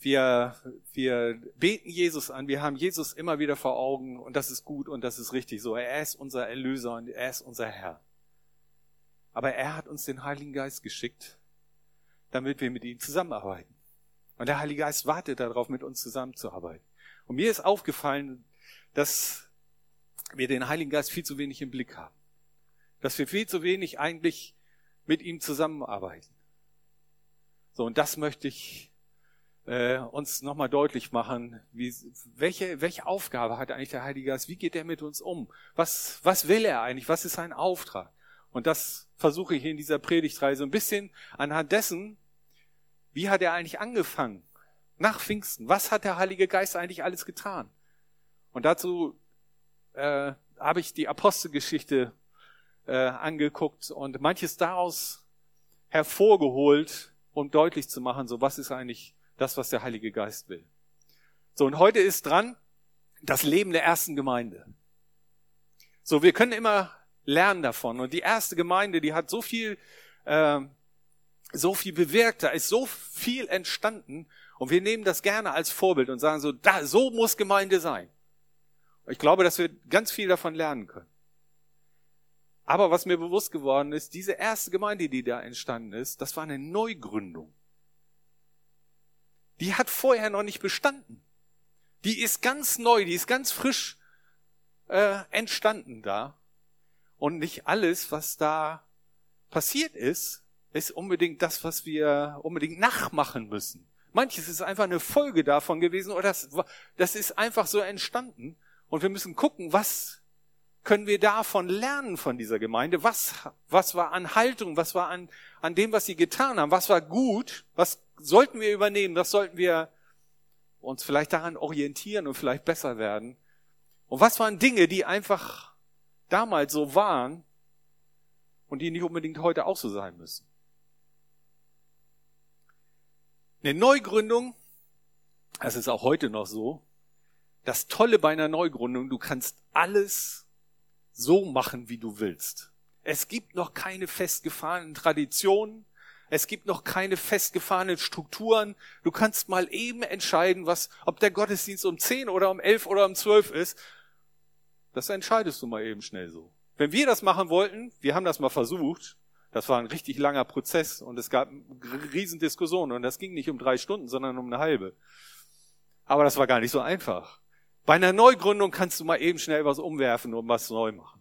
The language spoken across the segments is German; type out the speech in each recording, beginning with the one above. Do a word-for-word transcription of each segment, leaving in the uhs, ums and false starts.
wir, wir beten Jesus an, wir haben Jesus immer wieder vor Augen und das ist gut und das ist richtig so. Er ist unser Erlöser und er ist unser Herr. Aber er hat uns den Heiligen Geist geschickt, damit wir mit ihm zusammenarbeiten. Und der Heilige Geist wartet darauf, mit uns zusammenzuarbeiten. Und mir ist aufgefallen, dass wir den Heiligen Geist viel zu wenig im Blick haben. Dass wir viel zu wenig eigentlich mit ihm zusammenarbeiten. So, und das möchte ich äh, uns nochmal deutlich machen. Wie, welche, welche Aufgabe hat eigentlich der Heilige Geist? Wie geht er mit uns um? Was, was will er eigentlich? Was ist sein Auftrag? Und das versuche ich in dieser Predigtreihe so ein bisschen anhand dessen, wie hat er eigentlich angefangen? Nach Pfingsten. Was hat der Heilige Geist eigentlich alles getan? Und dazu äh, habe ich die Apostelgeschichte äh, angeguckt und manches daraus hervorgeholt, um deutlich zu machen, so was ist eigentlich das, was der Heilige Geist will. So, und heute ist dran das Leben der ersten Gemeinde. So, wir können immer lernen davon. Und die erste Gemeinde, die hat so viel, äh, so viel bewirkt, da ist so viel entstanden. Und wir nehmen das gerne als Vorbild und sagen so, da, so muss Gemeinde sein. Ich glaube, dass wir ganz viel davon lernen können. Aber was mir bewusst geworden ist, diese erste Gemeinde, die da entstanden ist, das war eine Neugründung. Die hat vorher noch nicht bestanden. Die ist ganz neu, die ist ganz frisch äh, entstanden da. Und nicht alles, was da passiert ist, ist unbedingt das, was wir unbedingt nachmachen müssen. Manches ist einfach eine Folge davon gewesen oder das, das ist einfach so entstanden. Und wir müssen gucken, was können wir davon lernen von dieser Gemeinde? Was, was war an Haltung? Was war an, an dem, was sie getan haben? Was war gut? Was sollten wir übernehmen? Was sollten wir uns vielleicht daran orientieren und vielleicht besser werden? Und was waren Dinge, die einfach damals so waren und die nicht unbedingt heute auch so sein müssen? Eine Neugründung, das ist auch heute noch so, das Tolle bei einer Neugründung, du kannst alles so machen, wie du willst. Es gibt noch keine festgefahrenen Traditionen, es gibt noch keine festgefahrenen Strukturen. Du kannst mal eben entscheiden, was, ob der Gottesdienst um zehn oder um elf oder um zwölf ist. Das entscheidest du mal eben schnell so. Wenn wir das machen wollten, wir haben das mal versucht, das war ein richtig langer Prozess und es gab riesen Diskussionen und das ging nicht um drei Stunden, sondern um eine halbe. Aber das war gar nicht so einfach. Bei einer Neugründung kannst du mal eben schnell was umwerfen und was neu machen.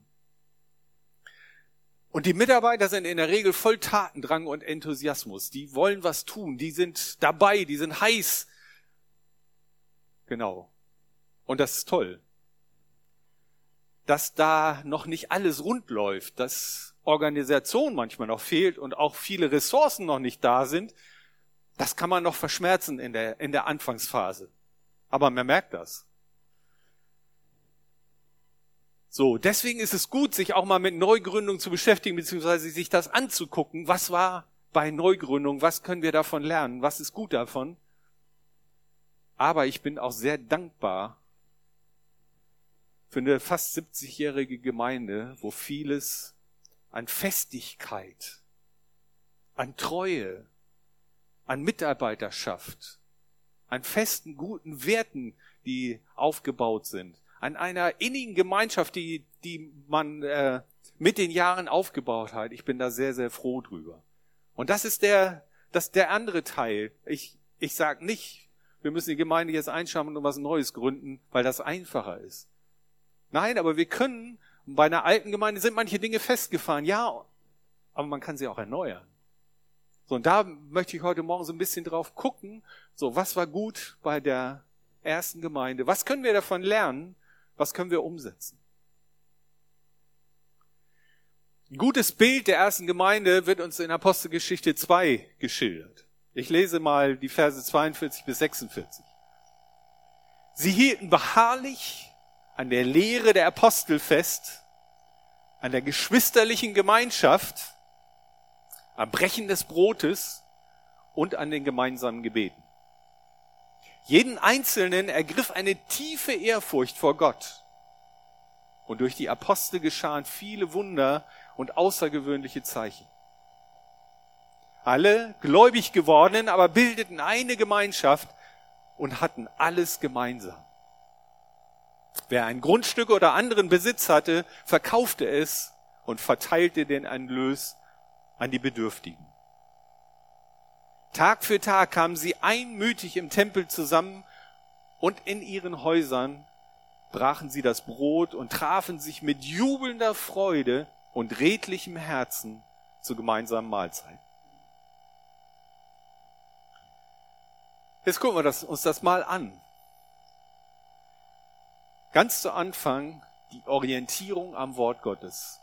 Und die Mitarbeiter sind in der Regel voll Tatendrang und Enthusiasmus. Die wollen was tun, die sind dabei, die sind heiß. Genau. Und das ist toll. Dass da noch nicht alles rund läuft, dass Organisation manchmal noch fehlt und auch viele Ressourcen noch nicht da sind, das kann man noch verschmerzen in der, in der Anfangsphase. Aber man merkt das. So, deswegen ist es gut, sich auch mal mit Neugründung zu beschäftigen, beziehungsweise sich das anzugucken. Was war bei Neugründung? Was können wir davon lernen? Was ist gut davon? Aber ich bin auch sehr dankbar für eine fast siebzigjährige Gemeinde, wo vieles an Festigkeit, an Treue, an Mitarbeiterschaft, an festen, guten Werten, die aufgebaut sind, an einer innigen Gemeinschaft, die, die man äh, mit den Jahren aufgebaut hat. Ich bin da sehr, sehr froh drüber. Und das ist der, das der andere Teil. Ich, ich sage nicht, wir müssen die Gemeinde jetzt einschaffen und was Neues gründen, weil das einfacher ist. Nein, aber wir können, bei einer alten Gemeinde sind manche Dinge festgefahren, ja, aber man kann sie auch erneuern. So, und da möchte ich heute Morgen so ein bisschen drauf gucken, so, was war gut bei der ersten Gemeinde? Was können wir davon lernen? Was können wir umsetzen? Ein gutes Bild der ersten Gemeinde wird uns in Apostelgeschichte zwei geschildert. Ich lese mal die Verse zweiundvierzig bis sechsundvierzig. Sie hielten beharrlich an der Lehre der Apostel fest, an der geschwisterlichen Gemeinschaft, am Brechen des Brotes und an den gemeinsamen Gebeten. Jeden Einzelnen ergriff eine tiefe Ehrfurcht vor Gott. Und durch die Apostel geschahen viele Wunder und außergewöhnliche Zeichen. Alle gläubig gewordenen, aber bildeten eine Gemeinschaft und hatten alles gemeinsam. Wer ein Grundstück oder anderen Besitz hatte, verkaufte es und verteilte den Erlös an die Bedürftigen. Tag für Tag kamen sie einmütig im Tempel zusammen und in ihren Häusern brachen sie das Brot und trafen sich mit jubelnder Freude und redlichem Herzen zur gemeinsamen Mahlzeit. Jetzt gucken wir das, uns das mal an. Ganz zu Anfang die Orientierung am Wort Gottes.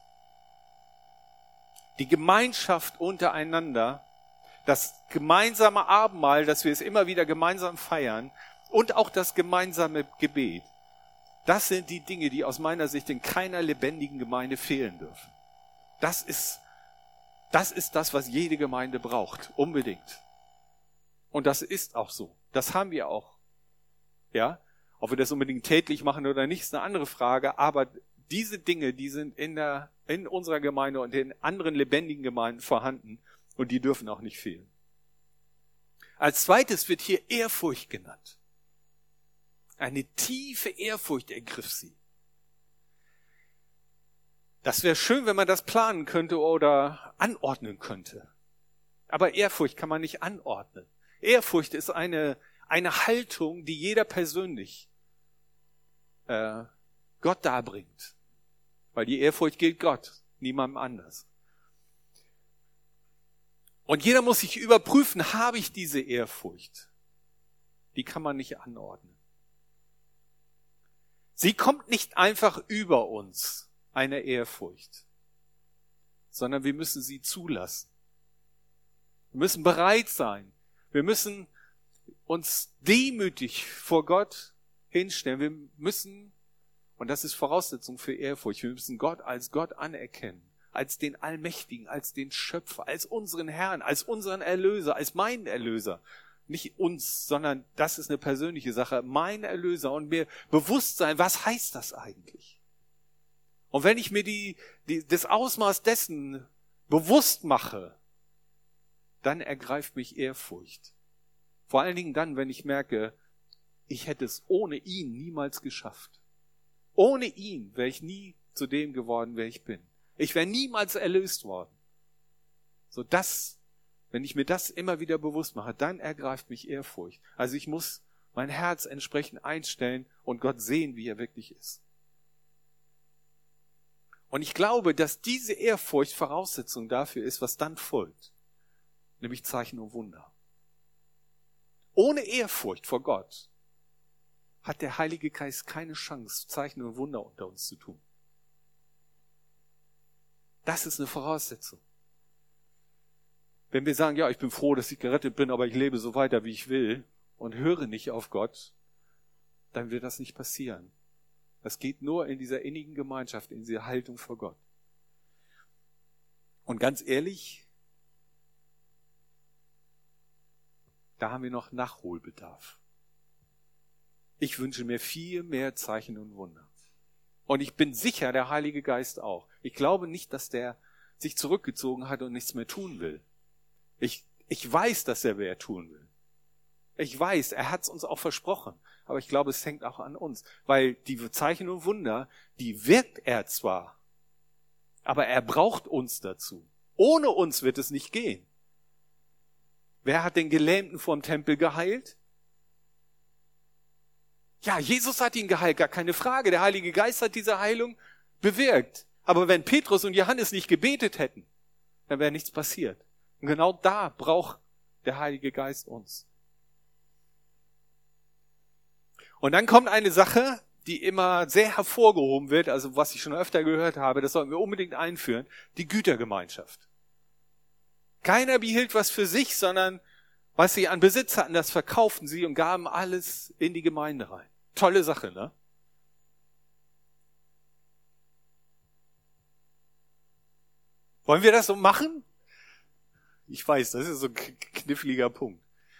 Die Gemeinschaft untereinander, das gemeinsame Abendmahl, dass wir es immer wieder gemeinsam feiern und auch das gemeinsame Gebet. Das sind die Dinge, die aus meiner Sicht in keiner lebendigen Gemeinde fehlen dürfen. Das ist, das ist das, was jede Gemeinde braucht, unbedingt. Und das ist auch so. Das haben wir auch. Ja, ob wir das unbedingt täglich machen oder nicht, ist eine andere Frage. Aber diese Dinge, die sind in der, in unserer Gemeinde und in anderen lebendigen Gemeinden vorhanden und die dürfen auch nicht fehlen. Als zweites wird hier Ehrfurcht genannt. Eine tiefe Ehrfurcht ergriff sie. Das wäre schön, wenn man das planen könnte oder anordnen könnte. Aber Ehrfurcht kann man nicht anordnen. Ehrfurcht ist eine, eine Haltung, die jeder persönlich äh, Gott darbringt. Weil die Ehrfurcht gilt Gott, niemandem anders. Und jeder muss sich überprüfen, habe ich diese Ehrfurcht? Die kann man nicht anordnen. Sie kommt nicht einfach über uns, eine Ehrfurcht, sondern wir müssen sie zulassen. Wir müssen bereit sein. Wir müssen uns demütig vor Gott hinstellen. Wir müssen, und das ist Voraussetzung für Ehrfurcht, wir müssen Gott als Gott anerkennen, als den Allmächtigen, als den Schöpfer, als unseren Herrn, als unseren Erlöser, als meinen Erlöser. Nicht uns, sondern das ist eine persönliche Sache, mein Erlöser und mir bewusst sein, was heißt das eigentlich? Und wenn ich mir die, die, das Ausmaß dessen bewusst mache, dann ergreift mich Ehrfurcht. Vor allen Dingen dann, wenn ich merke, ich hätte es ohne ihn niemals geschafft. Ohne ihn wäre ich nie zu dem geworden, wer ich bin. Ich wäre niemals erlöst worden. So das, wenn ich mir das immer wieder bewusst mache, dann ergreift mich Ehrfurcht. Also ich muss mein Herz entsprechend einstellen und Gott sehen, wie er wirklich ist. Und ich glaube, dass diese Ehrfurcht Voraussetzung dafür ist, was dann folgt. Nämlich Zeichen und Wunder. Ohne Ehrfurcht vor Gott hat der Heilige Geist keine Chance, Zeichen und Wunder unter uns zu tun. Das ist eine Voraussetzung. Wenn wir sagen, ja, ich bin froh, dass ich gerettet bin, aber ich lebe so weiter, wie ich will und höre nicht auf Gott, dann wird das nicht passieren. Das geht nur in dieser innigen Gemeinschaft, in dieser Haltung vor Gott. Und ganz ehrlich, da haben wir noch Nachholbedarf. Ich wünsche mir viel mehr Zeichen und Wunder. Und ich bin sicher, der Heilige Geist auch. Ich glaube nicht, dass der sich zurückgezogen hat und nichts mehr tun will. Ich, ich weiß, dass er mehr tun will. Ich weiß, er hat es uns auch versprochen. Aber ich glaube, es hängt auch an uns. Weil die Zeichen und Wunder, die wirkt er zwar, aber er braucht uns dazu. Ohne uns wird es nicht gehen. Wer hat den Gelähmten vorm Tempel geheilt? Ja, Jesus hat ihn geheilt, gar keine Frage. Der Heilige Geist hat diese Heilung bewirkt. Aber wenn Petrus und Johannes nicht gebetet hätten, dann wäre nichts passiert. Und genau da braucht der Heilige Geist uns. Und dann kommt eine Sache, die immer sehr hervorgehoben wird, also was ich schon öfter gehört habe, das sollten wir unbedingt einführen, die Gütergemeinschaft. Keiner behielt was für sich, sondern was sie an Besitz hatten, das verkauften sie und gaben alles in die Gemeinde rein. Tolle Sache, ne? Wollen wir das so machen? Ich weiß, das ist so ein kniffliger Punkt.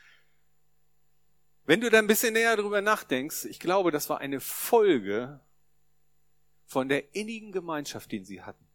Wenn du da ein bisschen näher drüber nachdenkst, ich glaube, das war eine Folge von der innigen Gemeinschaft, die sie hatten.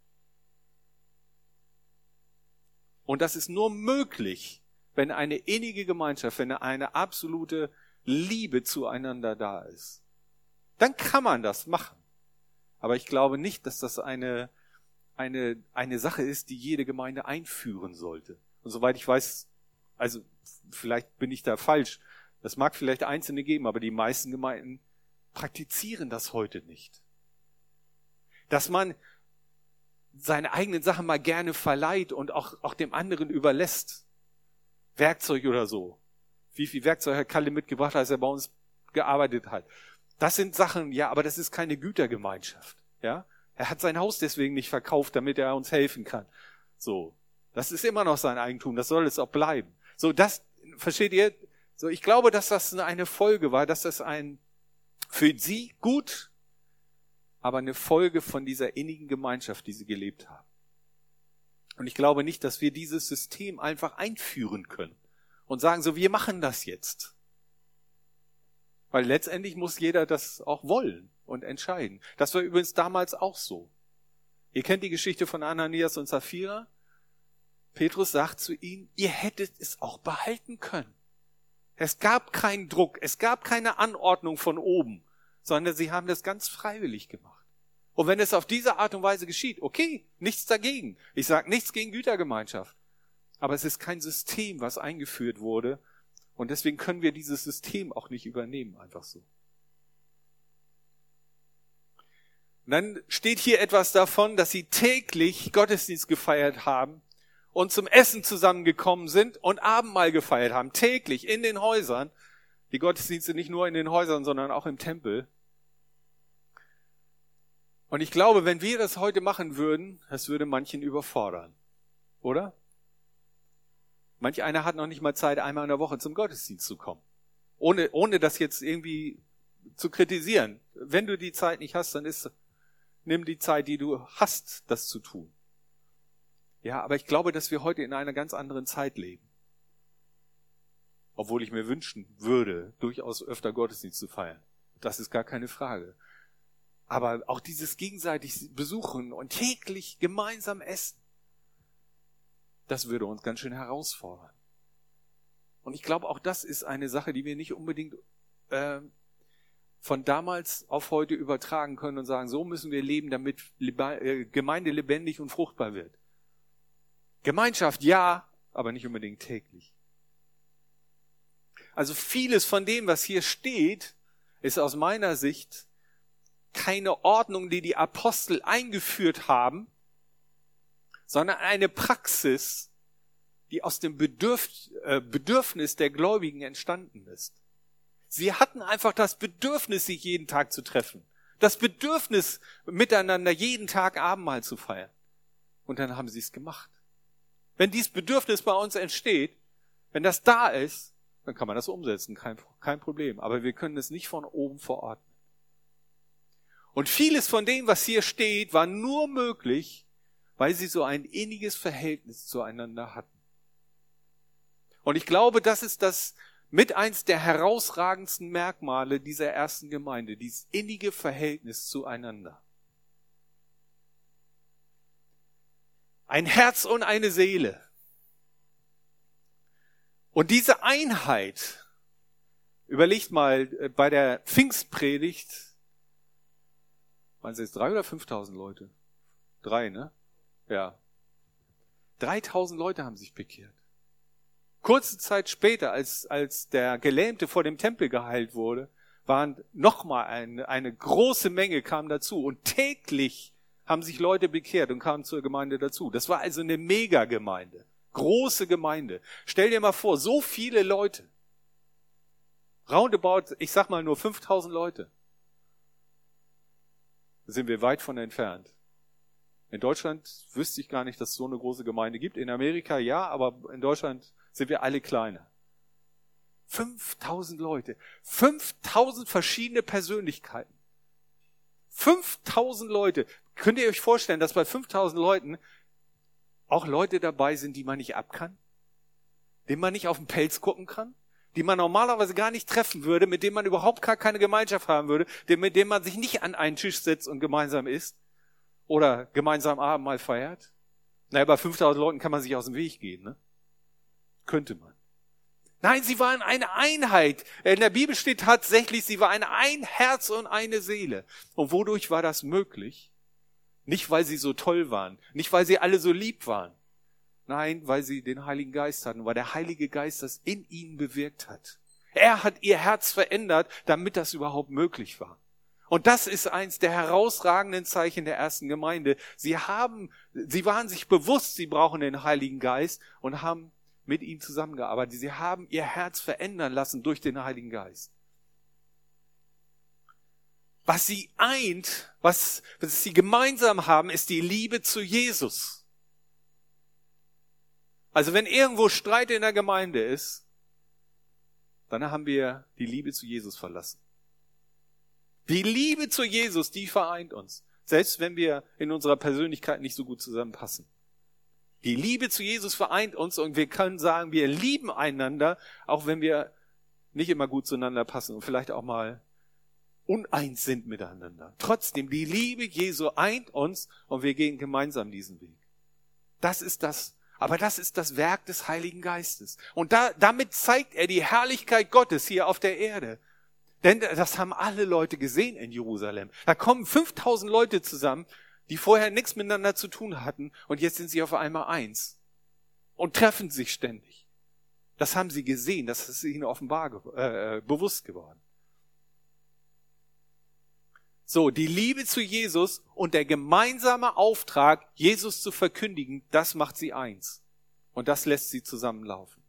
Und das ist nur möglich, wenn eine innige Gemeinschaft, wenn eine absolute Liebe zueinander da ist, dann kann man das machen. Aber ich glaube nicht, dass das eine, eine, eine Sache ist, die jede Gemeinde einführen sollte. Und soweit ich weiß, also vielleicht bin ich da falsch, das mag vielleicht Einzelne geben, aber die meisten Gemeinden praktizieren das heute nicht. Dass man seine eigenen Sachen mal gerne verleiht und auch, auch dem anderen überlässt. Werkzeug oder so. Wie viel Werkzeug hat Kalle mitgebracht, als er bei uns gearbeitet hat? Das sind Sachen, ja, aber das ist keine Gütergemeinschaft. Ja? Er hat sein Haus deswegen nicht verkauft, damit er uns helfen kann. So. Das ist immer noch sein Eigentum, das soll es auch bleiben. So, das, versteht ihr? So, ich glaube, dass das eine Folge war, dass das ein, für sie gut, aber eine Folge von dieser innigen Gemeinschaft, die sie gelebt haben. Und ich glaube nicht, dass wir dieses System einfach einführen können und sagen so, wir machen das jetzt. Weil letztendlich muss jeder das auch wollen und entscheiden. Das war übrigens damals auch so. Ihr kennt die Geschichte von Ananias und Sapphira. Petrus sagt zu ihnen, ihr hättet es auch behalten können. Es gab keinen Druck, es gab keine Anordnung von oben, sondern sie haben das ganz freiwillig gemacht. Und wenn es auf diese Art und Weise geschieht, okay, nichts dagegen. Ich sage nichts gegen Gütergemeinschaft. Aber es ist kein System, was eingeführt wurde. Und deswegen können wir dieses System auch nicht übernehmen, einfach so. Und dann steht hier etwas davon, dass sie täglich Gottesdienst gefeiert haben und zum Essen zusammengekommen sind und Abendmahl gefeiert haben. Täglich in den Häusern. Die Gottesdienste nicht nur in den Häusern, sondern auch im Tempel. Und ich glaube, wenn wir das heute machen würden, das würde manchen überfordern. Oder? Manch einer hat noch nicht mal Zeit, einmal in der Woche zum Gottesdienst zu kommen. Ohne, ohne das jetzt irgendwie zu kritisieren. Wenn du die Zeit nicht hast, dann ist, nimm die Zeit, die du hast, das zu tun. Ja, aber ich glaube, dass wir heute in einer ganz anderen Zeit leben. Obwohl ich mir wünschen würde, durchaus öfter Gottesdienst zu feiern. Das ist gar keine Frage. Aber auch dieses gegenseitig Besuchen und täglich gemeinsam essen, das würde uns ganz schön herausfordern. Und ich glaube, auch das ist eine Sache, die wir nicht unbedingt äh, von damals auf heute übertragen können und sagen, so müssen wir leben, damit Leba- äh, Gemeinde lebendig und fruchtbar wird. Gemeinschaft ja, aber nicht unbedingt täglich. Also vieles von dem, was hier steht, ist aus meiner Sicht keine Ordnung, die die Apostel eingeführt haben, sondern eine Praxis, die aus dem Bedürf- äh, Bedürfnis der Gläubigen entstanden ist. Sie hatten einfach das Bedürfnis, sich jeden Tag zu treffen. Das Bedürfnis, miteinander jeden Tag Abendmahl zu feiern. Und dann haben sie es gemacht. Wenn dieses Bedürfnis bei uns entsteht, wenn das da ist, dann kann man das umsetzen, kein, kein Problem. Aber wir können es nicht von oben verordnen. Und vieles von dem, was hier steht, war nur möglich, weil sie so ein inniges Verhältnis zueinander hatten. Und ich glaube, das ist das mit eins der herausragendsten Merkmale dieser ersten Gemeinde, dieses innige Verhältnis zueinander. Ein Herz und eine Seele. Und diese Einheit, überlegt mal, bei der Pfingstpredigt, waren es jetzt drei oder fünftausend Leute? Drei, ne? Ja. dreitausend Leute haben sich bekehrt. Kurze Zeit später, als, als der Gelähmte vor dem Tempel geheilt wurde, waren nochmal eine, eine große Menge kam dazu. Und täglich haben sich Leute bekehrt und kamen zur Gemeinde dazu. Das war also eine Megagemeinde. Große Gemeinde. Stell dir mal vor, so viele Leute. Roundabout, ich sag mal nur fünftausend Leute. Da sind wir weit von entfernt. In Deutschland wüsste ich gar nicht, dass es so eine große Gemeinde gibt. In Amerika ja, aber in Deutschland sind wir alle kleiner. fünftausend Leute. fünftausend verschiedene Persönlichkeiten. fünftausend Leute. Könnt ihr euch vorstellen, dass bei fünftausend Leuten auch Leute dabei sind, die man nicht ab kann? Denen man nicht auf den Pelz gucken kann? Die man normalerweise gar nicht treffen würde, mit denen man überhaupt gar keine Gemeinschaft haben würde, mit denen man sich nicht an einen Tisch setzt und gemeinsam isst oder gemeinsam Abendmahl feiert. Naja, bei fünftausend Leuten kann man sich aus dem Weg gehen, ne? Könnte man. Nein, sie waren eine Einheit. In der Bibel steht tatsächlich, sie waren ein Herz und eine Seele. Und wodurch war das möglich? Nicht, weil sie so toll waren, nicht, weil sie alle so lieb waren. Nein, weil sie den Heiligen Geist hatten, weil der Heilige Geist das in ihnen bewirkt hat. Er hat ihr Herz verändert, damit das überhaupt möglich war. Und das ist eins der herausragenden Zeichen der ersten Gemeinde. Sie haben, sie waren sich bewusst, sie brauchen den Heiligen Geist und haben mit ihm zusammengearbeitet. Sie haben ihr Herz verändern lassen durch den Heiligen Geist. Was sie eint, was, was sie gemeinsam haben, ist die Liebe zu Jesus. Also wenn irgendwo Streit in der Gemeinde ist, dann haben wir die Liebe zu Jesus verlassen. Die Liebe zu Jesus, die vereint uns. Selbst wenn wir in unserer Persönlichkeit nicht so gut zusammenpassen. Die Liebe zu Jesus vereint uns und wir können sagen, wir lieben einander, auch wenn wir nicht immer gut zueinander passen und vielleicht auch mal uneins sind miteinander. Trotzdem, die Liebe Jesu eint uns und wir gehen gemeinsam diesen Weg. Das ist das, aber das ist das Werk des Heiligen Geistes. Und da, damit zeigt er die Herrlichkeit Gottes hier auf der Erde. Denn das haben alle Leute gesehen in Jerusalem. Da kommen fünftausend Leute zusammen, die vorher nichts miteinander zu tun hatten und jetzt sind sie auf einmal eins und treffen sich ständig. Das haben sie gesehen, das ist ihnen offenbar äh, bewusst geworden. So, die Liebe zu Jesus und der gemeinsame Auftrag, Jesus zu verkündigen, das macht sie eins. Und das lässt sie zusammenlaufen.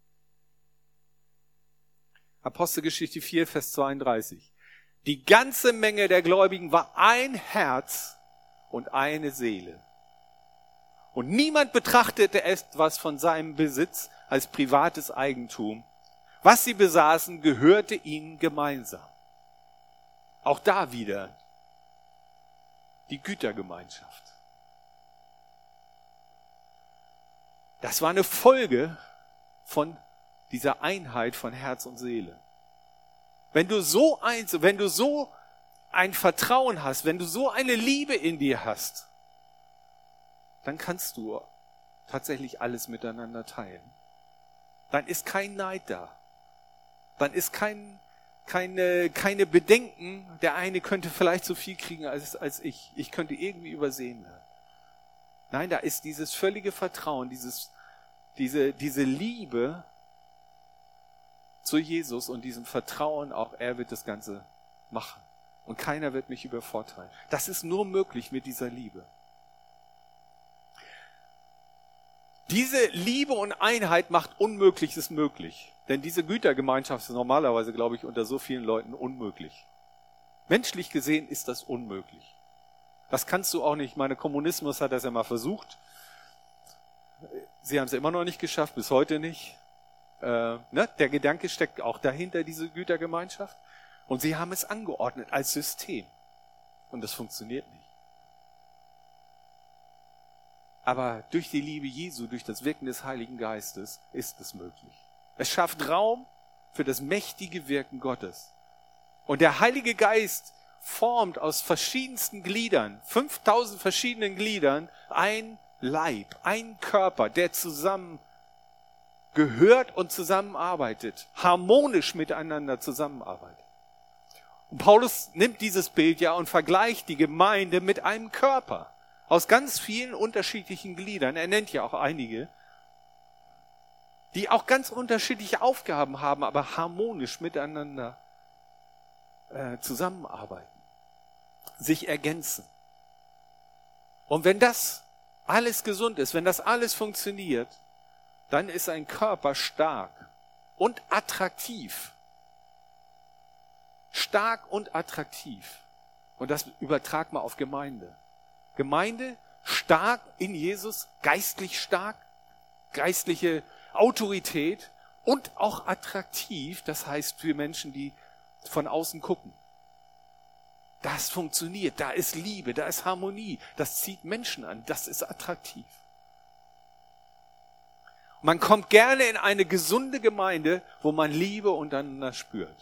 Apostelgeschichte vier, Vers zweiunddreißig. Die ganze Menge der Gläubigen war ein Herz und eine Seele. Und niemand betrachtete etwas von seinem Besitz als privates Eigentum. Was sie besaßen, gehörte ihnen gemeinsam. Auch da wieder die Gütergemeinschaft. Das war eine Folge von dieser Einheit von Herz und Seele. Wenn du so eins, wenn du so ein Vertrauen hast, wenn du so eine Liebe in dir hast, dann kannst du tatsächlich alles miteinander teilen. Dann ist kein Neid da. Dann ist kein, keine, keine Bedenken, der eine könnte vielleicht so viel kriegen als, als ich. Ich könnte irgendwie übersehen werden. Nein, da ist dieses völlige Vertrauen, dieses, diese, diese Liebe zu Jesus und diesem Vertrauen, auch er wird das Ganze machen. Und keiner wird mich übervorteilen. Das ist nur möglich mit dieser Liebe. Diese Liebe und Einheit macht Unmögliches möglich. Denn diese Gütergemeinschaft ist normalerweise, glaube ich, unter so vielen Leuten unmöglich. Menschlich gesehen ist das unmöglich. Das kannst du auch nicht. Ich meine, Kommunismus hat das ja mal versucht. Sie haben es immer noch nicht geschafft, bis heute nicht. Äh, ne? Der Gedanke steckt auch dahinter, diese Gütergemeinschaft. Und sie haben es angeordnet als System. Und das funktioniert nicht. Aber durch die Liebe Jesu, durch das Wirken des Heiligen Geistes ist es möglich. Es schafft Raum für das mächtige Wirken Gottes. Und der Heilige Geist formt aus verschiedensten Gliedern, fünftausend verschiedenen Gliedern, ein Leib, ein Körper, der zusammen gehört und zusammenarbeitet, harmonisch miteinander zusammenarbeitet. Und Paulus nimmt dieses Bild ja und vergleicht die Gemeinde mit einem Körper aus ganz vielen unterschiedlichen Gliedern. Er nennt ja auch einige, die auch ganz unterschiedliche Aufgaben haben, aber harmonisch miteinander äh, zusammenarbeiten, sich ergänzen. Und wenn das alles gesund ist, wenn das alles funktioniert, dann ist ein Körper stark und attraktiv. Stark und attraktiv. Und das übertrag mal auf Gemeinde. Gemeinde stark in Jesus, geistlich stark, geistliche Autorität und auch attraktiv, das heißt für Menschen, die von außen gucken. Das funktioniert, da ist Liebe, da ist Harmonie, das zieht Menschen an, das ist attraktiv. Man kommt gerne in eine gesunde Gemeinde, wo man Liebe untereinander spürt.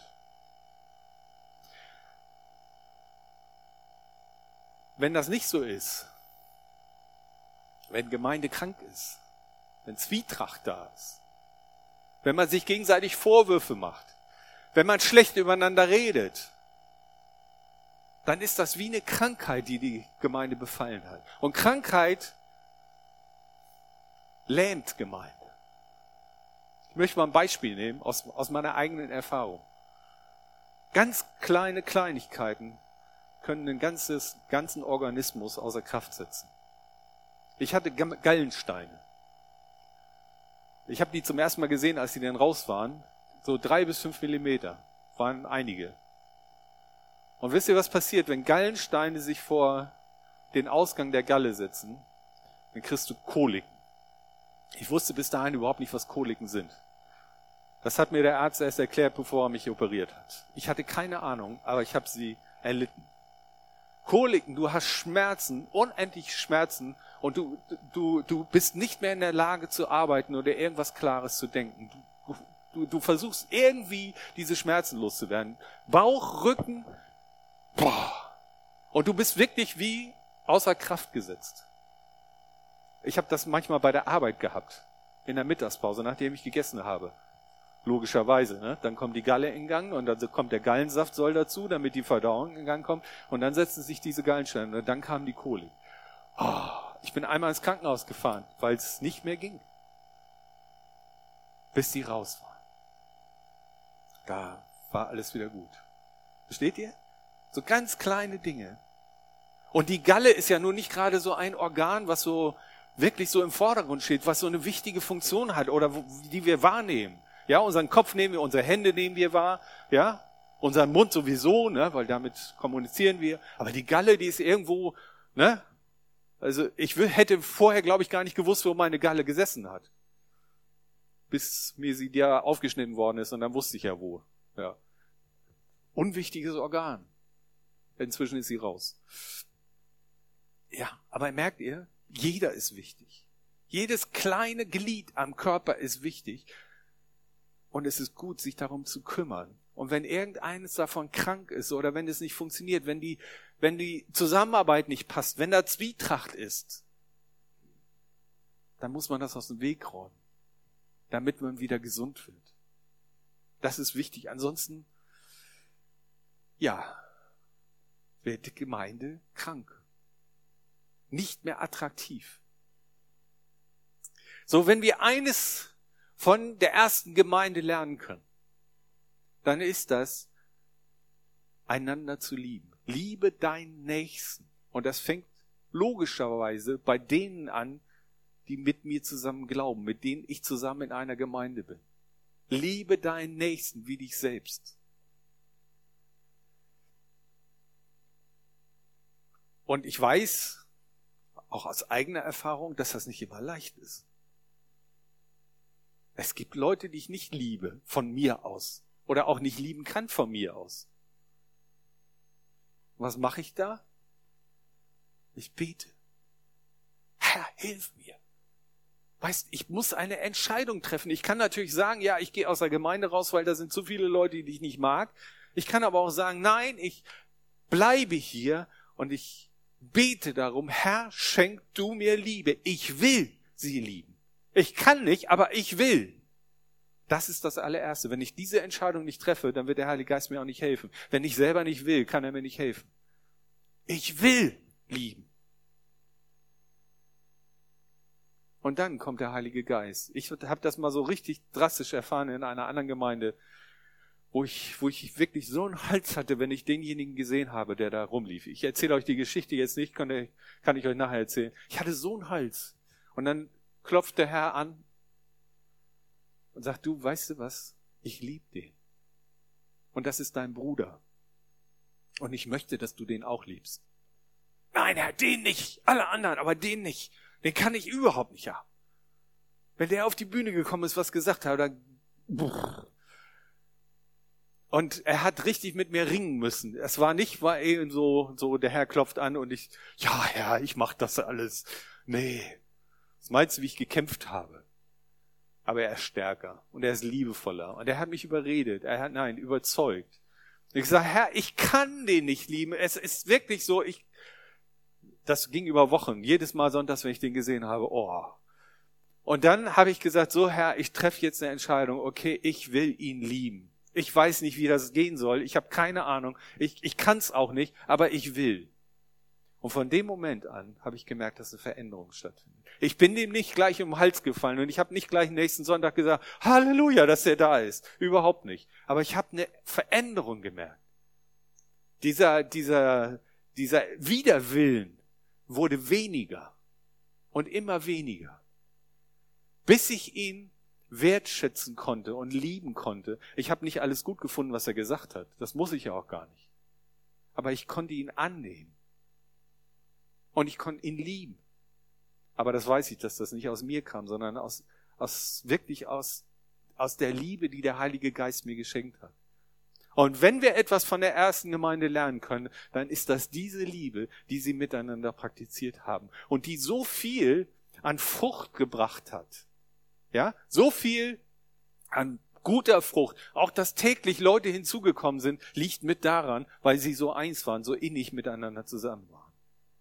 Wenn das nicht so ist, wenn Gemeinde krank ist, wenn Zwietracht da ist, wenn man sich gegenseitig Vorwürfe macht, wenn man schlecht übereinander redet, dann ist das wie eine Krankheit, die die Gemeinde befallen hat. Und Krankheit lähmt Gemeinde. Ich möchte mal ein Beispiel nehmen aus, aus meiner eigenen Erfahrung. Ganz kleine Kleinigkeiten können einen ganzes, ganzen Organismus außer Kraft setzen. Ich hatte Gallensteine. Ich habe die zum ersten Mal gesehen, als die dann raus waren. So drei bis fünf Millimeter waren einige. Und wisst ihr, was passiert, wenn Gallensteine sich vor den Ausgang der Galle setzen? Dann kriegst du Koliken. Ich wusste bis dahin überhaupt nicht, was Koliken sind. Das hat mir der Arzt erst erklärt, bevor er mich operiert hat. Ich hatte keine Ahnung, aber ich habe sie erlitten. Koliken, du hast Schmerzen, unendlich Schmerzen und du, du, du bist nicht mehr in der Lage zu arbeiten oder irgendwas Klares zu denken. Du, du, du versuchst irgendwie diese Schmerzen loszuwerden. Bauch, Rücken, boah. Und du bist wirklich wie außer Kraft gesetzt. Ich habe das manchmal bei der Arbeit gehabt, in der Mittagspause, nachdem ich gegessen habe. Logischerweise, ne? Dann kommt die Galle in Gang und dann kommt der Gallensaft soll dazu, damit die Verdauung in Gang kommt. Und dann setzen sich diese Gallensteine und dann kam die Kolik. Oh, ich bin einmal ins Krankenhaus gefahren, weil es nicht mehr ging. Bis die raus waren. Da war alles wieder gut. Versteht ihr? So ganz kleine Dinge. Und die Galle ist ja nur nicht gerade so ein Organ, was so wirklich so im Vordergrund steht, was so eine wichtige Funktion hat oder die wir wahrnehmen. Ja, unseren Kopf nehmen wir, unsere Hände nehmen wir wahr, ja, unseren Mund sowieso, ne, weil damit kommunizieren wir. Aber die Galle, die ist irgendwo, ne, also ich will, hätte vorher, glaube ich, gar nicht gewusst, wo meine Galle gesessen hat. Bis mir sie ja aufgeschnitten worden ist und dann wusste ich ja wo, ja. Unwichtiges Organ. Inzwischen ist sie raus. Ja, aber merkt ihr, jeder ist wichtig. Jedes kleine Glied am Körper ist wichtig. Und es ist gut, sich darum zu kümmern. Und wenn irgendeines davon krank ist oder wenn es nicht funktioniert, wenn die, wenn die Zusammenarbeit nicht passt, wenn da Zwietracht ist, dann muss man das aus dem Weg räumen, damit man wieder gesund wird. Das ist wichtig. Ansonsten, ja, wird die Gemeinde krank. Nicht mehr attraktiv. So, wenn wir eines von der ersten Gemeinde lernen können, dann ist das, einander zu lieben. Liebe deinen Nächsten. Und das fängt logischerweise bei denen an, die mit mir zusammen glauben, mit denen ich zusammen in einer Gemeinde bin. Liebe deinen Nächsten wie dich selbst. Und ich weiß, auch aus eigener Erfahrung, dass das nicht immer leicht ist. Es gibt Leute, die ich nicht liebe, von mir aus. Oder auch nicht lieben kann von mir aus. Was mache ich da? Ich bete. Herr, hilf mir. Weißt, ich muss eine Entscheidung treffen. Ich kann natürlich sagen, ja, ich gehe aus der Gemeinde raus, weil da sind zu viele Leute, die ich nicht mag. Ich kann aber auch sagen, nein, ich bleibe hier und ich bete darum, Herr, schenk du mir Liebe. Ich will sie lieben. Ich kann nicht, aber ich will. Das ist das allererste. Wenn ich diese Entscheidung nicht treffe, dann wird der Heilige Geist mir auch nicht helfen. Wenn ich selber nicht will, kann er mir nicht helfen. Ich will lieben. Und dann kommt der Heilige Geist. Ich habe das mal so richtig drastisch erfahren in einer anderen Gemeinde, wo ich, wo ich wirklich so einen Hals hatte, wenn ich denjenigen gesehen habe, der da rumlief. Ich erzähle euch die Geschichte jetzt nicht, kann ich, kann ich euch nachher erzählen. Ich hatte so einen Hals. Und dann klopft der Herr an und sagt, du, weißt du was? Ich liebe den. Und das ist dein Bruder. Und ich möchte, dass du den auch liebst. Nein, Herr, den nicht. Alle anderen, aber den nicht. Den kann ich überhaupt nicht haben. Wenn der auf die Bühne gekommen ist, was gesagt hat, dann... Und er hat richtig mit mir ringen müssen. Es war nicht, war eben so, so der Herr klopft an und ich, ja, Herr, ich mach das alles. Nee. Was meinst du, wie ich gekämpft habe? Aber er ist stärker und er ist liebevoller und er hat mich überredet. Er hat, nein, überzeugt. Und ich sage, Herr, ich kann den nicht lieben. Es ist wirklich so, ich, das ging über Wochen. Jedes Mal sonntags, wenn ich den gesehen habe, oh. Und dann habe ich gesagt, so Herr, ich treffe jetzt eine Entscheidung. Okay, ich will ihn lieben. Ich weiß nicht, wie das gehen soll. Ich habe keine Ahnung. Ich, ich kann es auch nicht, aber ich will. Und von dem Moment an habe ich gemerkt, dass eine Veränderung stattfindet. Ich bin dem nicht gleich um den Hals gefallen und ich habe nicht gleich nächsten Sonntag gesagt, Halleluja, dass er da ist. Überhaupt nicht. Aber ich habe eine Veränderung gemerkt. Dieser, dieser, dieser Widerwillen wurde weniger und immer weniger. Bis ich ihn wertschätzen konnte und lieben konnte. Ich habe nicht alles gut gefunden, was er gesagt hat. Das muss ich ja auch gar nicht. Aber ich konnte ihn annehmen. Und ich konnte ihn lieben. Aber das weiß ich, dass das nicht aus mir kam, sondern aus, aus wirklich aus, aus der Liebe, die der Heilige Geist mir geschenkt hat. Und wenn wir etwas von der ersten Gemeinde lernen können, dann ist das diese Liebe, die sie miteinander praktiziert haben. Und die so viel an Frucht gebracht hat. Ja, so viel an guter Frucht. Auch dass täglich Leute hinzugekommen sind, liegt mit daran, weil sie so eins waren, so innig miteinander zusammen waren.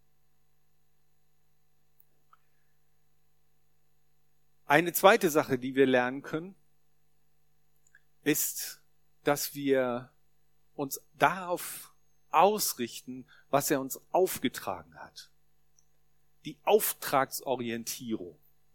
Eine zweite Sache, die wir lernen können, ist, dass wir uns darauf ausrichten, was er uns aufgetragen hat. Die Auftragsorientierung.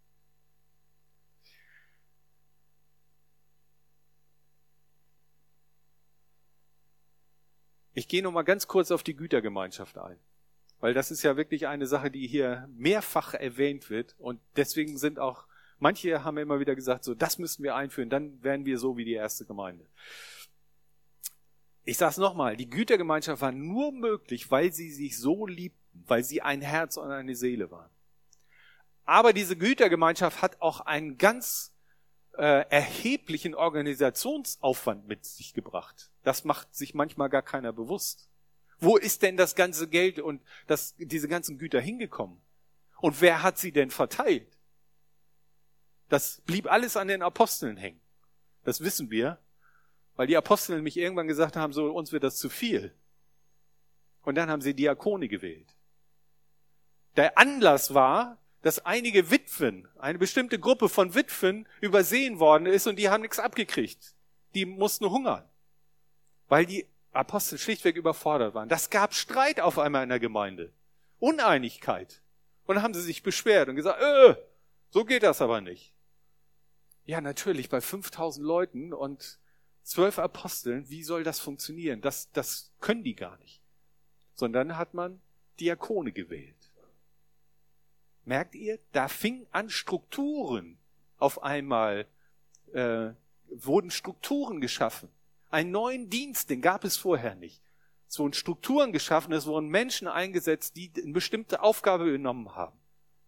Ich gehe noch mal ganz kurz auf die Gütergemeinschaft ein, weil das ist ja wirklich eine Sache, die hier mehrfach erwähnt wird und deswegen sind auch, manche haben immer wieder gesagt, so das müssen wir einführen, dann werden wir so wie die erste Gemeinde. Ich sage es nochmal, die Gütergemeinschaft war nur möglich, weil sie sich so liebten, weil sie ein Herz und eine Seele waren. Aber diese Gütergemeinschaft hat auch einen ganz äh, erheblichen Organisationsaufwand mit sich gebracht. Das macht sich manchmal gar keiner bewusst. Wo ist denn das ganze Geld und das, diese ganzen Güter hingekommen? Und wer hat sie denn verteilt? Das blieb alles an den Aposteln hängen. Das wissen wir, weil die Apostel nämlich irgendwann gesagt haben, so uns wird das zu viel. Und dann haben sie Diakone gewählt. Der Anlass war, dass einige Witwen, eine bestimmte Gruppe von Witwen übersehen worden ist und die haben nichts abgekriegt. Die mussten hungern, weil die Apostel schlichtweg überfordert waren. Das gab Streit auf einmal in der Gemeinde, Uneinigkeit. Und dann haben sie sich beschwert und gesagt, äh, so geht das aber nicht. Ja, natürlich, bei fünftausend Leuten und zwölf Aposteln, wie soll das funktionieren? Das, das können die gar nicht. Sondern hat man Diakone gewählt. Merkt ihr, da fing an Strukturen auf einmal, äh, wurden Strukturen geschaffen. Einen neuen Dienst, den gab es vorher nicht. Es wurden Strukturen geschaffen, es wurden Menschen eingesetzt, die eine bestimmte Aufgabe übernommen haben.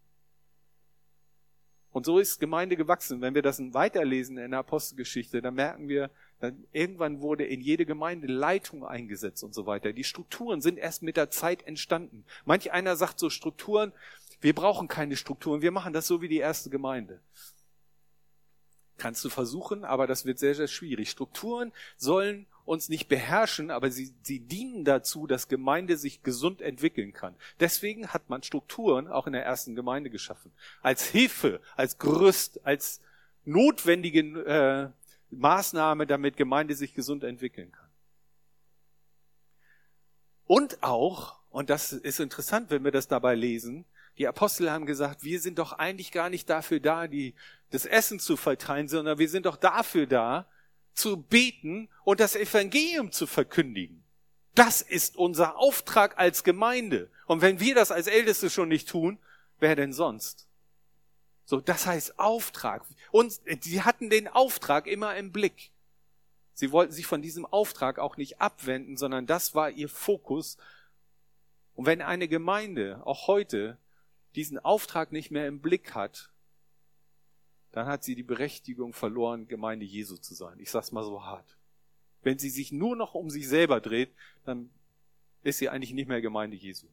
Und so ist Gemeinde gewachsen. Wenn wir das weiterlesen in der Apostelgeschichte, dann merken wir, dann irgendwann wurde in jede Gemeinde Leitung eingesetzt und so weiter. Die Strukturen sind erst mit der Zeit entstanden. Manch einer sagt so Strukturen, wir brauchen keine Strukturen, wir machen das so wie die erste Gemeinde. Kannst du versuchen, aber das wird sehr, sehr schwierig. Strukturen sollen uns nicht beherrschen, aber sie, sie dienen dazu, dass Gemeinde sich gesund entwickeln kann. Deswegen hat man Strukturen auch in der ersten Gemeinde geschaffen. Als Hilfe, als Gerüst, als notwendige äh, Maßnahme, damit Gemeinde sich gesund entwickeln kann. Und auch, und das ist interessant, wenn wir das dabei lesen, die Apostel haben gesagt, wir sind doch eigentlich gar nicht dafür da, die, das Essen zu verteilen, sondern wir sind doch dafür da, zu beten und das Evangelium zu verkündigen. Das ist unser Auftrag als Gemeinde. Und wenn wir das als Älteste schon nicht tun, wer denn sonst? So, das heißt Auftrag. Und sie hatten den Auftrag immer im Blick. Sie wollten sich von diesem Auftrag auch nicht abwenden, sondern das war ihr Fokus. Und wenn eine Gemeinde auch heute diesen Auftrag nicht mehr im Blick hat, dann hat sie die Berechtigung verloren, Gemeinde Jesu zu sein. Ich sag's mal so hart. Wenn sie sich nur noch um sich selber dreht, dann ist sie eigentlich nicht mehr Gemeinde Jesu.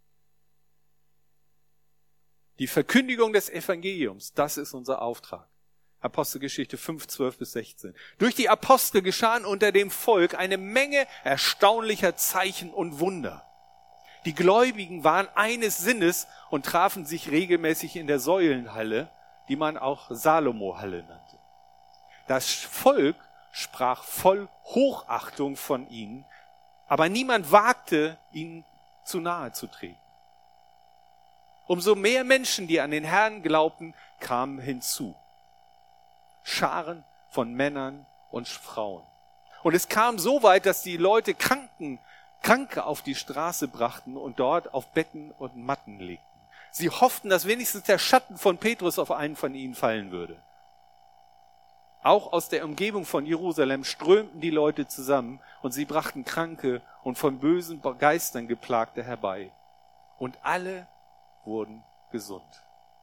Die Verkündigung des Evangeliums, das ist unser Auftrag. Apostelgeschichte fünf, zwölf bis sechzehn. Durch die Apostel geschahen unter dem Volk eine Menge erstaunlicher Zeichen und Wunder. Die Gläubigen waren eines Sinnes und trafen sich regelmäßig in der Säulenhalle, die man auch Salomo-Halle nannte. Das Volk sprach voll Hochachtung von ihnen, aber niemand wagte, ihnen zu nahe zu treten. Umso mehr Menschen, die an den Herrn glaubten, kamen hinzu. Scharen von Männern und Frauen. Und es kam so weit, dass die Leute Kranken, Kranke auf die Straße brachten und dort auf Betten und Matten legten. Sie hofften, dass wenigstens der Schatten von Petrus auf einen von ihnen fallen würde. Auch aus der Umgebung von Jerusalem strömten die Leute zusammen und sie brachten Kranke und von bösen Geistern Geplagte herbei. Und alle wurden gesund.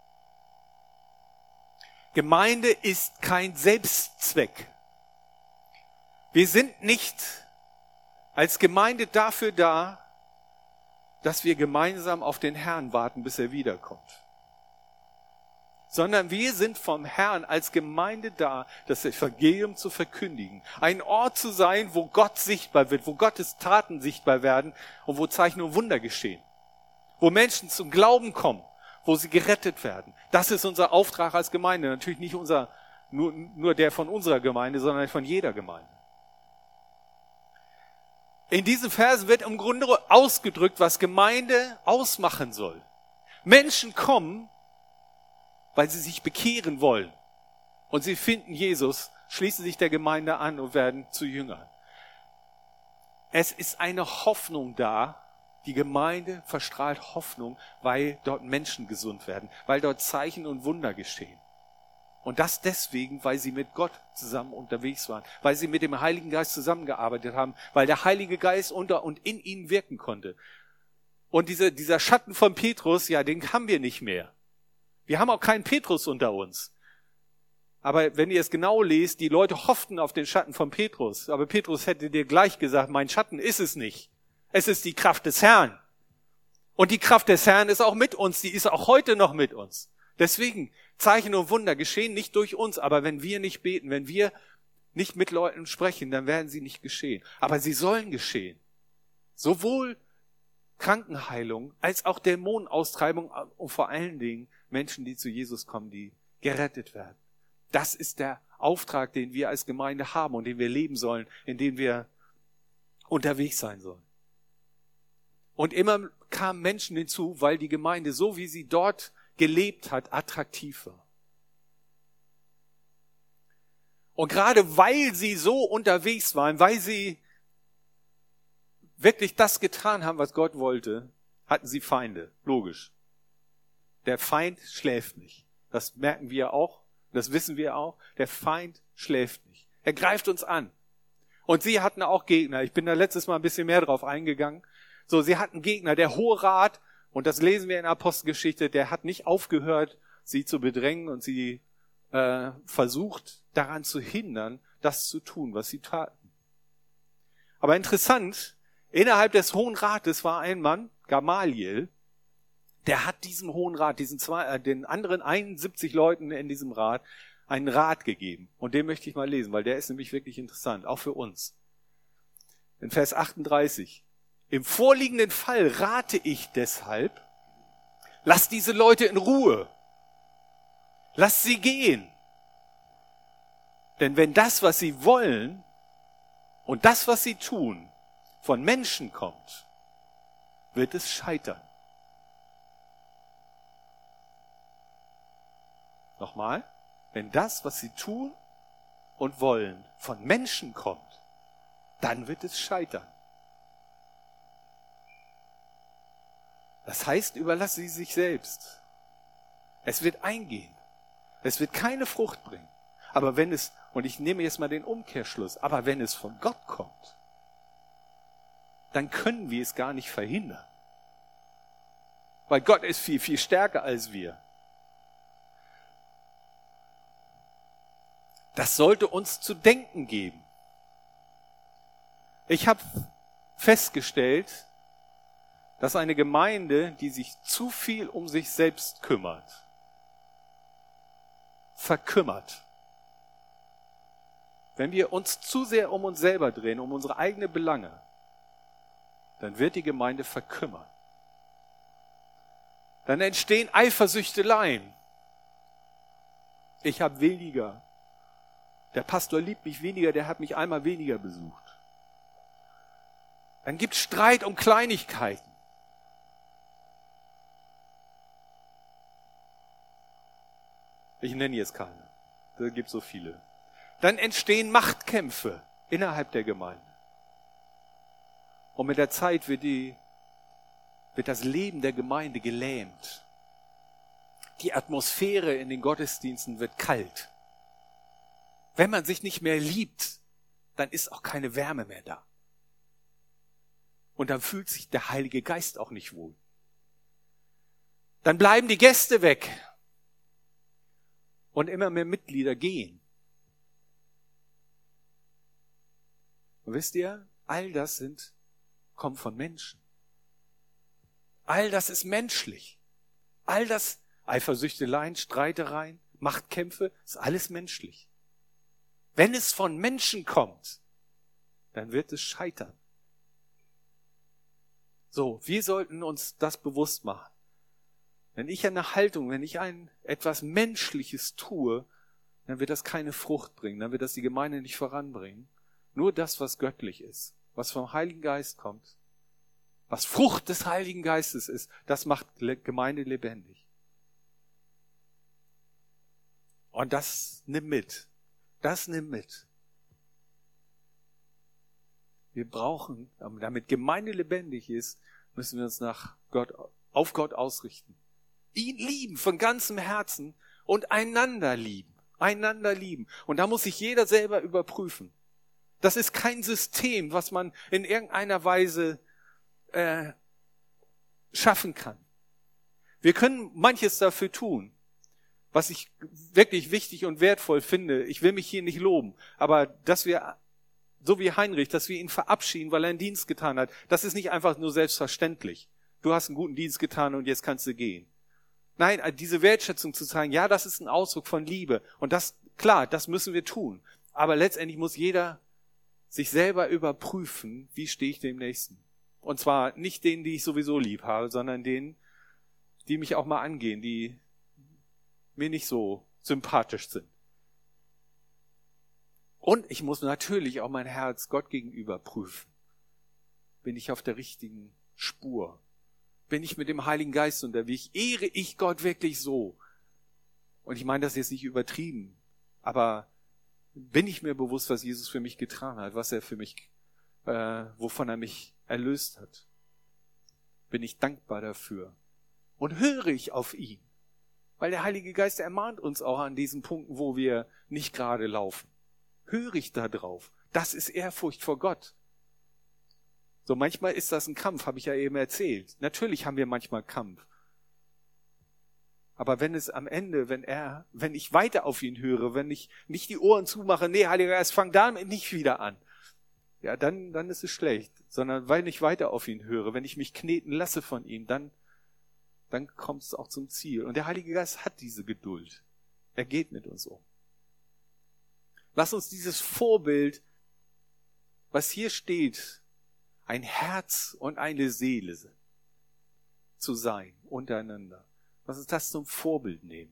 Gemeinde ist kein Selbstzweck. Wir sind nicht als Gemeinde dafür da, dass wir gemeinsam auf den Herrn warten, bis er wiederkommt. Sondern wir sind vom Herrn als Gemeinde da, das Evangelium zu verkündigen. Ein Ort zu sein, wo Gott sichtbar wird, wo Gottes Taten sichtbar werden und wo Zeichen und Wunder geschehen. Wo Menschen zum Glauben kommen, wo sie gerettet werden. Das ist unser Auftrag als Gemeinde. Natürlich nicht unser, nur, nur der von unserer Gemeinde, sondern von jeder Gemeinde. In diesen Versen wird im Grunde ausgedrückt, was Gemeinde ausmachen soll. Menschen kommen, weil sie sich bekehren wollen. Und sie finden Jesus, schließen sich der Gemeinde an und werden zu Jüngern. Es ist eine Hoffnung da. Die Gemeinde verstrahlt Hoffnung, weil dort Menschen gesund werden, weil dort Zeichen und Wunder geschehen. Und das deswegen, weil sie mit Gott zusammen unterwegs waren, weil sie mit dem Heiligen Geist zusammengearbeitet haben, weil der Heilige Geist unter und in ihnen wirken konnte. Und diese, dieser Schatten von Petrus, ja, den haben wir nicht mehr. Wir haben auch keinen Petrus unter uns. Aber wenn ihr es genau lest, die Leute hofften auf den Schatten von Petrus. Aber Petrus hätte dir gleich gesagt, mein Schatten ist es nicht. Es ist die Kraft des Herrn. Und die Kraft des Herrn ist auch mit uns, die ist auch heute noch mit uns. Deswegen, Zeichen und Wunder geschehen nicht durch uns, aber wenn wir nicht beten, wenn wir nicht mit Leuten sprechen, dann werden sie nicht geschehen. Aber sie sollen geschehen. Sowohl Krankenheilung als auch Dämonenaustreibung und vor allen Dingen Menschen, die zu Jesus kommen, die gerettet werden. Das ist der Auftrag, den wir als Gemeinde haben und den wir leben sollen, in dem wir unterwegs sein sollen. Und immer kamen Menschen hinzu, weil die Gemeinde, so wie sie dort gelebt hat, attraktiv war. Und gerade weil sie so unterwegs waren, weil sie wirklich das getan haben, was Gott wollte, hatten sie Feinde, logisch. Der Feind schläft nicht. Das merken wir auch, das wissen wir auch. Der Feind schläft nicht. Er greift uns an. Und sie hatten auch Gegner. Ich bin da letztes Mal ein bisschen mehr drauf eingegangen. So, sie hatten Gegner. Der Hohe Rat, und das lesen wir in der Apostelgeschichte, der hat nicht aufgehört, sie zu bedrängen und sie äh, versucht, daran zu hindern, das zu tun, was sie taten. Aber interessant, innerhalb des Hohen Rates war ein Mann, Gamaliel, der hat diesem Hohen Rat, diesen zwei, äh, den anderen einundsiebzig Leuten in diesem Rat, einen Rat gegeben. Und den möchte ich mal lesen, weil der ist nämlich wirklich interessant, auch für uns. In Vers achtunddreißig. Im vorliegenden Fall rate ich deshalb, lasst diese Leute in Ruhe. Lasst sie gehen. Denn wenn das, was sie wollen und das, was sie tun, von Menschen kommt, wird es scheitern. Nochmal. Wenn das, was sie tun und wollen, von Menschen kommt, dann wird es scheitern. Das heißt, überlassen sie sich selbst. Es wird eingehen. Es wird keine Frucht bringen. Aber wenn es, und ich nehme jetzt mal den Umkehrschluss, aber wenn es von Gott kommt, dann können wir es gar nicht verhindern. Weil Gott ist viel, viel stärker als wir. Das sollte uns zu denken geben. Ich habe festgestellt, dass eine Gemeinde, die sich zu viel um sich selbst kümmert, verkümmert. Wenn wir uns zu sehr um uns selber drehen, um unsere eigenen Belange, dann wird die Gemeinde verkümmern. Dann entstehen Eifersüchteleien. Ich habe weniger. Der Pastor liebt mich weniger, der hat mich einmal weniger besucht. Dann gibt es Streit um Kleinigkeiten. Ich nenne jetzt keine. Da gibt es so viele. Dann entstehen Machtkämpfe innerhalb der Gemeinde. Und mit der Zeit wird, die, wird das Leben der Gemeinde gelähmt. Die Atmosphäre in den Gottesdiensten wird kalt. Wenn man sich nicht mehr liebt, dann ist auch keine Wärme mehr da. Und dann fühlt sich der Heilige Geist auch nicht wohl. Dann bleiben die Gäste weg. Und immer mehr Mitglieder gehen. Und wisst ihr, all das sind, kommt von Menschen. All das ist menschlich. All das, Eifersüchteleien, Streitereien, Machtkämpfe, ist alles menschlich. Wenn es von Menschen kommt, dann wird es scheitern. So, wir sollten uns das bewusst machen. Wenn ich eine Haltung, wenn ich ein etwas Menschliches tue, dann wird das keine Frucht bringen, dann wird das die Gemeinde nicht voranbringen. Nur das, was göttlich ist, was vom Heiligen Geist kommt, was Frucht des Heiligen Geistes ist, das macht Gemeinde lebendig. Und das nimm mit. Das nimm mit. Wir brauchen, damit Gemeinde lebendig ist, müssen wir uns nach Gott, auf Gott ausrichten. Ihn lieben von ganzem Herzen und einander lieben. Einander lieben. Und da muss sich jeder selber überprüfen. Das ist kein System, was man in irgendeiner Weise äh, schaffen kann. Wir können manches dafür tun, was ich wirklich wichtig und wertvoll finde. Ich will mich hier nicht loben, aber dass wir, so wie Heinrich, dass wir ihn verabschieden, weil er einen Dienst getan hat, das ist nicht einfach nur selbstverständlich. Du hast einen guten Dienst getan und jetzt kannst du gehen. Nein, diese Wertschätzung zu zeigen, ja, das ist ein Ausdruck von Liebe. Und das, klar, das müssen wir tun. Aber letztendlich muss jeder sich selber überprüfen, wie stehe ich dem Nächsten. Und zwar nicht denen, die ich sowieso lieb habe, sondern denen, die mich auch mal angehen, die mir nicht so sympathisch sind. Und ich muss natürlich auch mein Herz Gott gegenüber prüfen. Bin ich auf der richtigen Spur? Bin ich mit dem Heiligen Geist unterwegs? Ehre ich Gott wirklich so? Und ich meine das jetzt nicht übertrieben, aber bin ich mir bewusst, was Jesus für mich getan hat, was er für mich, äh, wovon er mich erlöst hat? Bin ich dankbar dafür? Und höre ich auf ihn? Weil der Heilige Geist ermahnt uns auch an diesen Punkten, wo wir nicht gerade laufen. Höre ich da drauf? Das ist Ehrfurcht vor Gott. So, manchmal ist das ein Kampf, habe ich ja eben erzählt. Natürlich haben wir manchmal Kampf. Aber wenn es am Ende, wenn er, wenn ich weiter auf ihn höre, wenn ich nicht die Ohren zumache, nee, Heiliger Geist, fang damit nicht wieder an. Ja, dann, dann ist es schlecht. Sondern weil ich weiter auf ihn höre, wenn ich mich kneten lasse von ihm, dann, dann kommt es auch zum Ziel. Und der Heilige Geist hat diese Geduld. Er geht mit uns um. Lass uns dieses Vorbild, was hier steht, ein Herz und eine Seele zu sein untereinander. Lass uns das zum Vorbild nehmen.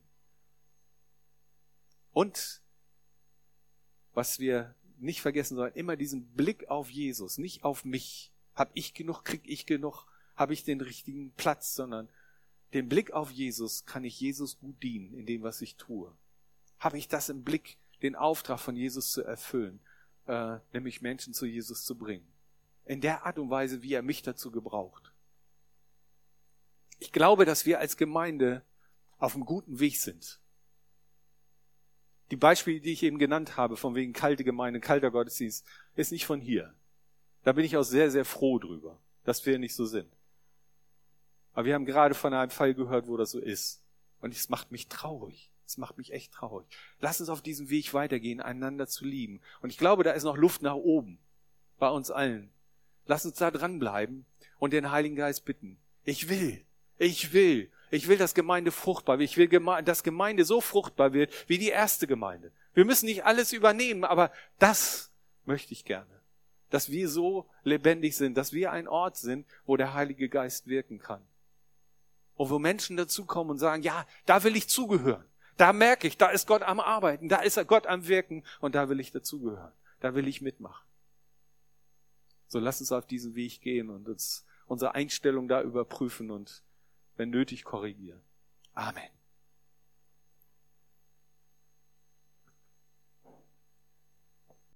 Und was wir nicht vergessen sollen, immer diesen Blick auf Jesus, nicht auf mich. Hab ich genug, krieg ich genug, habe ich den richtigen Platz, sondern den Blick auf Jesus, kann ich Jesus gut dienen in dem, was ich tue. Habe ich das im Blick, den Auftrag von Jesus zu erfüllen, äh, nämlich Menschen zu Jesus zu bringen. In der Art und Weise, wie er mich dazu gebraucht. Ich glaube, dass wir als Gemeinde auf einem guten Weg sind. Die Beispiele, die ich eben genannt habe, von wegen kalte Gemeinde, kalter Gottesdienst, ist nicht von hier. Da bin ich auch sehr, sehr froh drüber, dass wir nicht so sind. Aber wir haben gerade von einem Fall gehört, wo das so ist. Und es macht mich traurig. Es macht mich echt traurig. Lass uns auf diesem Weg weitergehen, einander zu lieben. Und ich glaube, da ist noch Luft nach oben. Bei uns allen. Lass uns da dranbleiben und den Heiligen Geist bitten. Ich will, ich will, ich will, dass Gemeinde fruchtbar wird. Ich will, dass Gemeinde so fruchtbar wird wie die erste Gemeinde. Wir müssen nicht alles übernehmen, aber das möchte ich gerne. Dass wir so lebendig sind, dass wir ein Ort sind, wo der Heilige Geist wirken kann. Und wo Menschen dazukommen und sagen, ja, da will ich zugehören. Da merke ich, da ist Gott am Arbeiten, da ist Gott am Wirken und da will ich dazugehören. Da will ich mitmachen. So, lass uns auf diesen Weg gehen und uns unsere Einstellung da überprüfen und wenn nötig korrigieren. Amen.